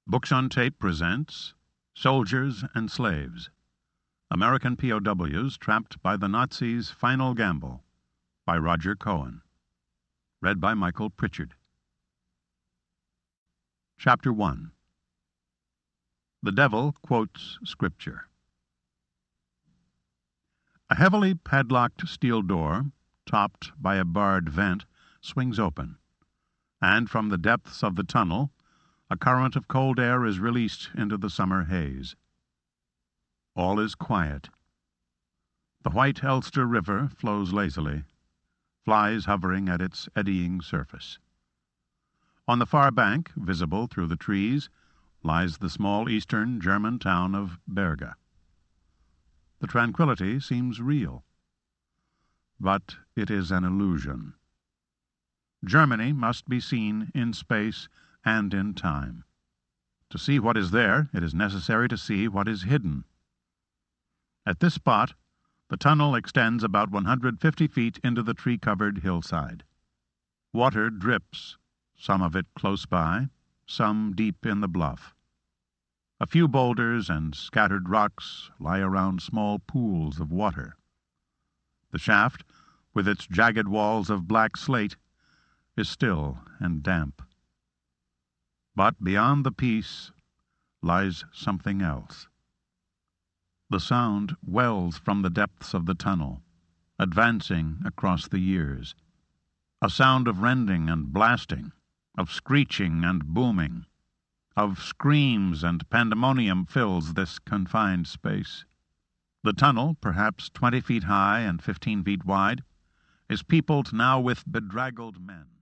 Books on Tape presents Soldiers and Slaves, American POWs Trapped by the Nazis' Final Gamble, by Roger Cohen. Read by Michael Pritchard. Chapter 1. The Devil Quotes Scripture. A heavily padlocked steel door, topped by a barred vent, swings open, and from the depths of the tunnel a current of cold air is released into the summer haze. All is quiet. The white Elster River flows lazily, flies hovering at its eddying surface. On the far bank, visible through the trees, lies the small eastern German town of Berge. The tranquility seems real, but it is an illusion. Germany must be seen in space and in time. To see what is there, it is necessary to see what is hidden. At this spot, the tunnel extends about 150 feet into the tree-covered hillside. Water drips, some of it close by, some deep in the bluff. A few boulders and scattered rocks lie around small pools of water. The shaft, with its jagged walls of black slate, is still and damp. But beyond the peace lies something else. The sound wells from the depths of the tunnel, advancing across the years. A sound of rending and blasting, of screeching and booming, of screams and pandemonium fills this confined space. The tunnel, perhaps 20 feet high and 15 feet wide, is peopled now with bedraggled men.